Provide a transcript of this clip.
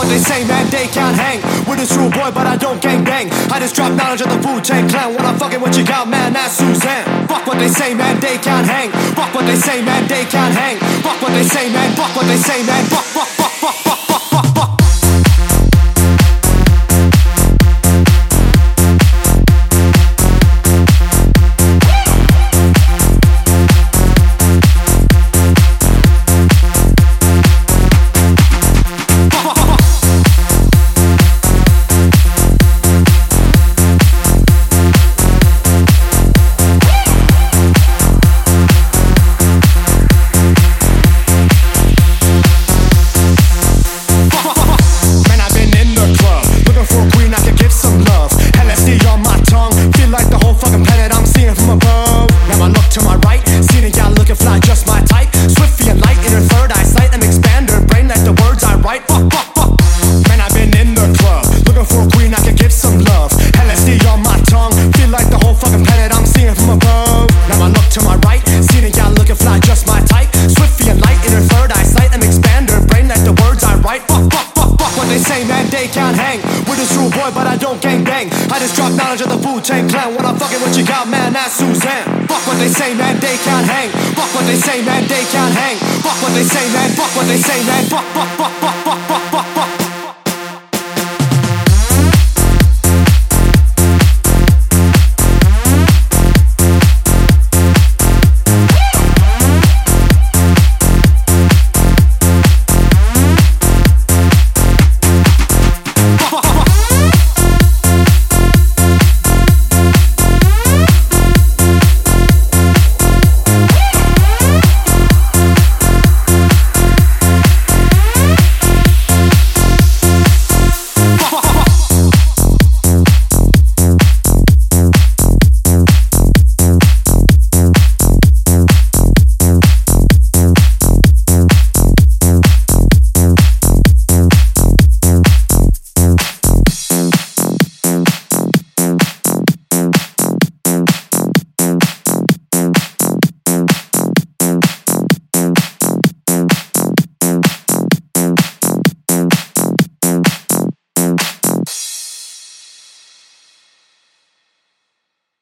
they say, man, they can't hang with a true boy, but I don't gang bang. I just drop knowledge of the Wu-Tang Clan. When I'm fucking with your gal, man, that's Suzanne. Fuck what they say, man, they can't hang. Fuck what they say, man, they can't hang. Fuck what they say, man, fuck what they say, man. Fuck, fuck, fuck, fuck, fuck, fuck, fuck, fuck. But I don't gang bang. I just drop knowledge of the Wu-Tang Clan. When I'm fucking with your gal, man, that's Suzanne. Fuck what they say, man, they can't hang. Fuck what they say, man, they can't hang. Fuck what they say, man, fuck what they say, man. Fuck, fuck, fuck, fuck, fuck, fuck.